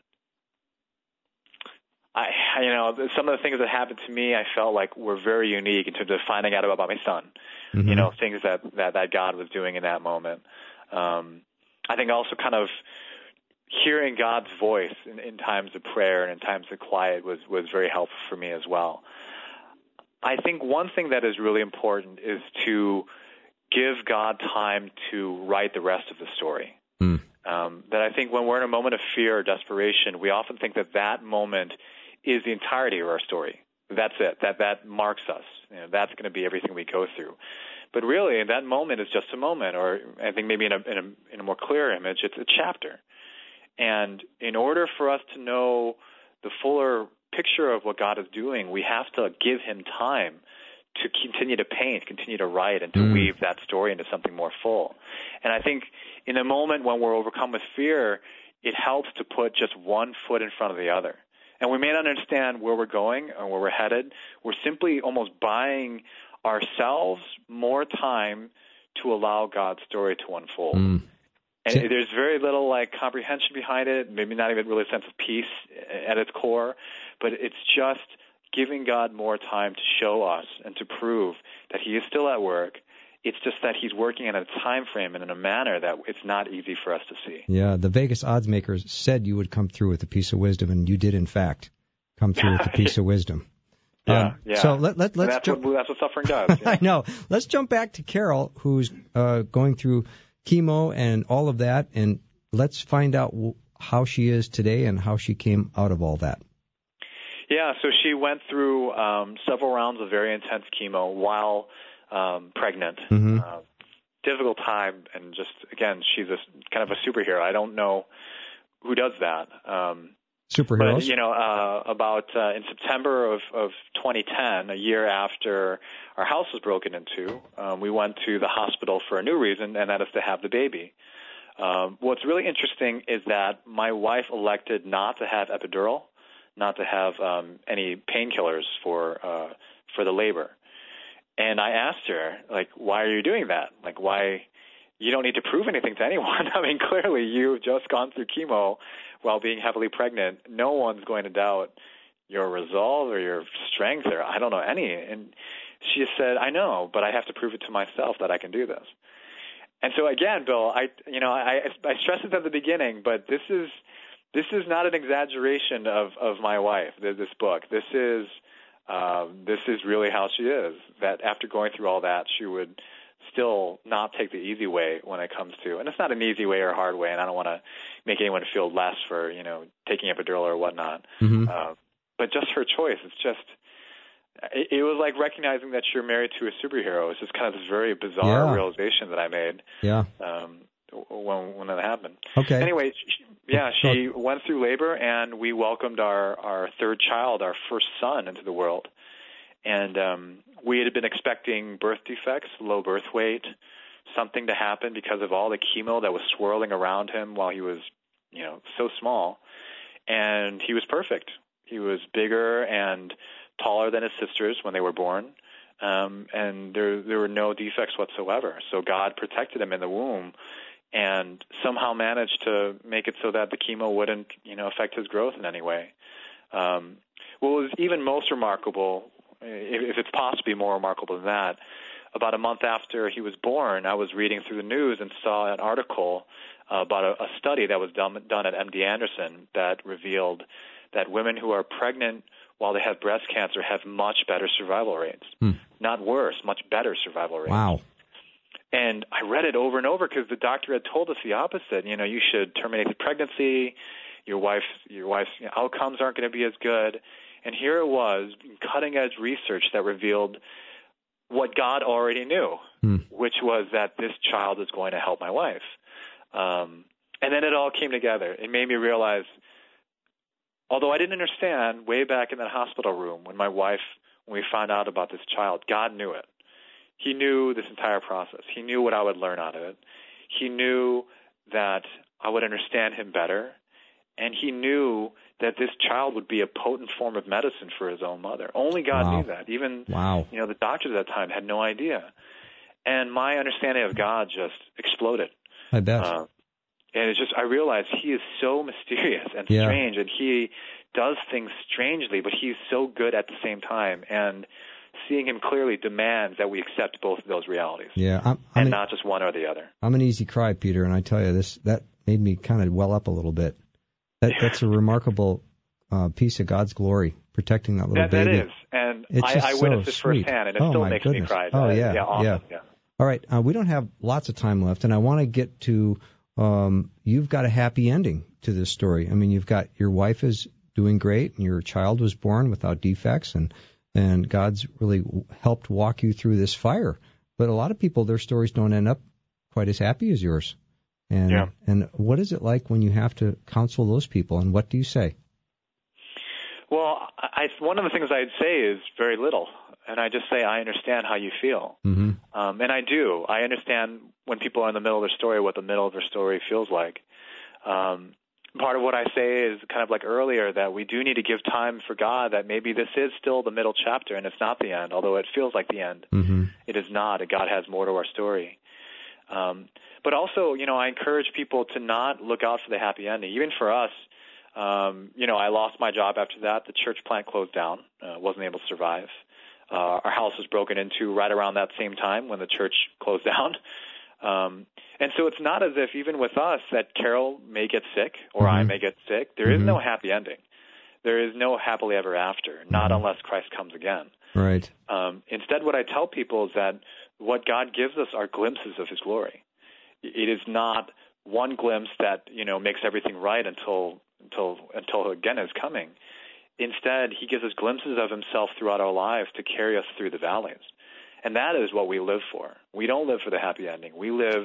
I, you know, some of the things that happened to me, I felt like were very unique in terms of finding out about my son. Mm-hmm. You know, things that, that, that God was doing in that moment. Um, I think also kind of hearing God's voice in, in times of prayer and in times of quiet was, was very helpful for me as well. I think one thing that is really important is to give God time to write the rest of the story. Mm. Um, that I think when we're in a moment of fear or desperation, we often think that that moment is the entirety of our story. That's it. That that marks us. You know, that's going to be everything we go through. But really, that moment is just a moment, or I think maybe in a, in a, in a more clear image, it's a chapter. And in order for us to know the fuller picture of what God is doing, we have to give him time to continue to paint, continue to write, and to mm. weave that story into something more full. And I think in a moment when we're overcome with fear, it helps to put just one foot in front of the other. And we may not understand where we're going or where we're headed. We're simply almost buying ourselves more time to allow God's story to unfold. Mm. And See? There's very little like comprehension behind it, maybe not even really a sense of peace at its core, but it's just giving God more time to show us and to prove that he is still at work. It's just that he's working in a time frame and in a manner that it's not easy for us to see. Yeah, the Vegas odds makers said you would come through with a piece of wisdom, and you did, in fact, come through with a piece of wisdom. Yeah, um, yeah. So let, let, let's that's, jump. what, that's what suffering does. Yeah. I know. Let's jump back to Carol, who's uh, going through chemo and all of that, and let's find out w- how she is today and how she came out of all that. Yeah, so she went through um, several rounds of very intense chemo while um, pregnant. Mm-hmm. Uh, difficult time, and just, again, she's a, kind of a superhero. I don't know who does that. Um, Superheroes? But, you know, uh, about uh, in September of, of twenty ten, a year after our house was broken into, um, we went to the hospital for a new reason, and that is to have the baby. Um, what's really interesting is that my wife elected not to have epidural, not to have um, any painkillers for uh, for the labor. And I asked her, like, why are you doing that? Like, why? You don't need to prove anything to anyone. I mean, clearly you've just gone through chemo while being heavily pregnant. No one's going to doubt your resolve or your strength or I don't know any. And she said, I know, but I have to prove it to myself that I can do this. And so again, Bill, I you know I I stressed it at the beginning, but this is this is not an exaggeration of of my wife. This book. This is um, this is really how she is. That after going through all that, she would still not take the easy way when it comes to, and it's not an easy way or a hard way, and I don't want to make anyone feel less for, you know, taking epidural or whatnot. Mm-hmm. Uh, but just her choice, it's just, it, it was like recognizing that you're married to a superhero. It's just kind of this very bizarre yeah. realization that I made yeah. um, when, when that happened. Okay. Anyway, she, yeah, she went through labor, and we welcomed our, our third child, our first son, into the world. And um, we had been expecting birth defects, low birth weight, something to happen because of all the chemo that was swirling around him while he was, you know, so small. And he was perfect. He was bigger and taller than his sisters when they were born, um, and there there were no defects whatsoever. So God protected him in the womb and somehow managed to make it so that the chemo wouldn't, you know, affect his growth in any way. Um, what was even most remarkable, if it's possibly more remarkable than that, about a month after he was born, I was reading through the news and saw an article uh, about a, a study that was done, done at M D Anderson that revealed that women who are pregnant while they have breast cancer have much better survival rates. Hmm. Not worse, much better survival rates. Wow. And I read it over and over because the doctor had told us the opposite. You know, you should terminate the pregnancy. Your wife's, your wife's you know, outcomes aren't going to be as good. And here it was, cutting-edge research that revealed what God already knew, hmm. which was that this child is going to help my wife. Um, and then it all came together. It made me realize, although I didn't understand way back in that hospital room when my wife, when we found out about this child, God knew it. He knew this entire process. He knew what I would learn out of it. He knew that I would understand him better. And he knew that this child would be a potent form of medicine for his own mother. Only God wow. knew that. Even wow. you know, the doctors at that time had no idea. And my understanding of God just exploded. I bet. Uh, and it's just, I realized he is so mysterious and yeah. strange, and he does things strangely, but he's so good at the same time. And seeing him clearly demands that we accept both of those realities. Yeah, I'm, I'm and an, not just one or the other. I'm an easy cry, Peter, and I tell you, this that made me kind of well up a little bit. That, that's a remarkable uh, piece of God's glory, protecting that little that, baby. That is, and it's I, just I witnessed so it sweet. firsthand, and it oh, still my makes goodness. me cry. Oh, uh, yeah, yeah, awesome. yeah. yeah. All right, uh, we don't have lots of time left, and I want to get to, um, you've got a happy ending to this story. I mean, you've got, your wife is doing great, and your child was born without defects, and, and God's really helped walk you through this fire. But a lot of people, their stories don't end up quite as happy as yours. And, yeah. and what is it like when you have to counsel those people, and what do you say? Well, I, one of the things I'd say is very little, and I just say I understand how you feel. Mm-hmm. Um, and I do. I understand when people are in the middle of their story what the middle of their story feels like. Um, part of what I say is kind of like earlier, that we do need to give time for God, that maybe this is still the middle chapter and it's not the end, although it feels like the end. Mm-hmm. It is not. God has more to our story. Um, but also, you know, I encourage people to not look out for the happy ending. Even for us, um, you know, I lost my job after that. The church plant closed down, uh, wasn't able to survive. Uh, our house was broken into right around that same time when the church closed down. Um, and so it's not as if even with us that Carol may get sick or mm-hmm. I may get sick. There mm-hmm. is no happy ending. There is no happily ever after, not mm-hmm. unless Christ comes again. Right. Um, instead, what I tell people is that what God gives us are glimpses of His glory. It is not one glimpse that, you know, makes everything right until until until again is coming. Instead, He gives us glimpses of Himself throughout our lives to carry us through the valleys. And that is what we live for. We don't live for the happy ending. We live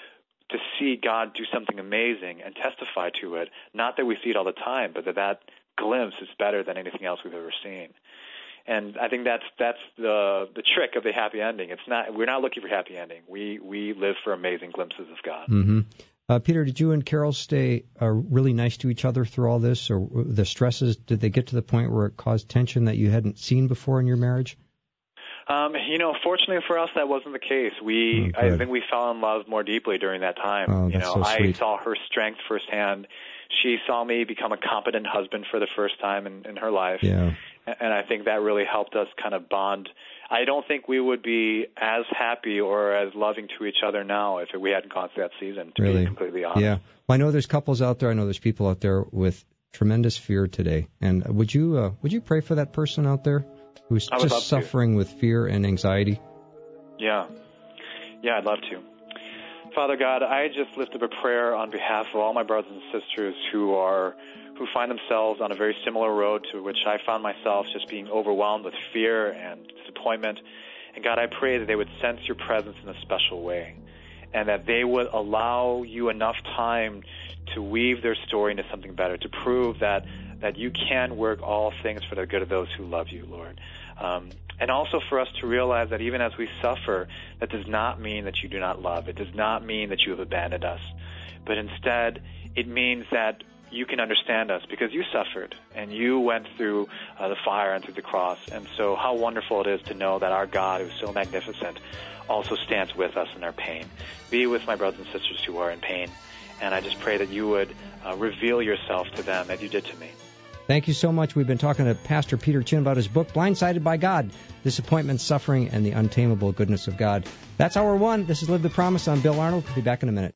to see God do something amazing and testify to it. Not that we see it all the time, but that that glimpse is better than anything else we've ever seen. And I think that's that's the the trick of the happy ending. It's not we're not looking for happy ending. We we live for amazing glimpses of God. Mm-hmm. Uh, Peter, did you and Carol stay uh, really nice to each other through all this, or the stresses? Did they get to the point where it caused tension that you hadn't seen before in your marriage? Um, you know, fortunately for us, that wasn't the case. We, oh, I think we fell in love more deeply during that time. Oh, you know, so I sweet. saw her strength firsthand. She saw me become a competent husband for the first time in, in her life. Yeah. And I think that really helped us kind of bond. I don't think we would be as happy or as loving to each other now if we hadn't gone through that season, to really? be completely honest. Yeah. Well, I know there's couples out there. I know there's people out there with tremendous fear today. And would you uh, would you pray for that person out there who's just suffering to. with fear and anxiety? Yeah. Yeah, I'd love to. Father God, I just lift up a prayer on behalf of all my brothers and sisters who are who find themselves on a very similar road to which I found myself, just being overwhelmed with fear and disappointment. And God, I pray that they would sense your presence in a special way, and that they would allow you enough time to weave their story into something better, to prove that, that you can work all things for the good of those who love you, Lord. Um, and also for us to realize that even as we suffer, that does not mean that you do not love. It does not mean that you have abandoned us. But instead, it means that you can understand us because you suffered and you went through uh, the fire and through the cross. And so how wonderful it is to know that our God, who is so magnificent, also stands with us in our pain. Be with my brothers and sisters who are in pain. And I just pray that you would uh, reveal yourself to them as you did to me. Thank you so much. We've been talking to Pastor Peter Chin about his book, Blindsided by God, Disappointment, Suffering, and the Untamable Goodness of God. That's hour one. This is Live the Promise. I'm Bill Arnold. We'll be back in a minute.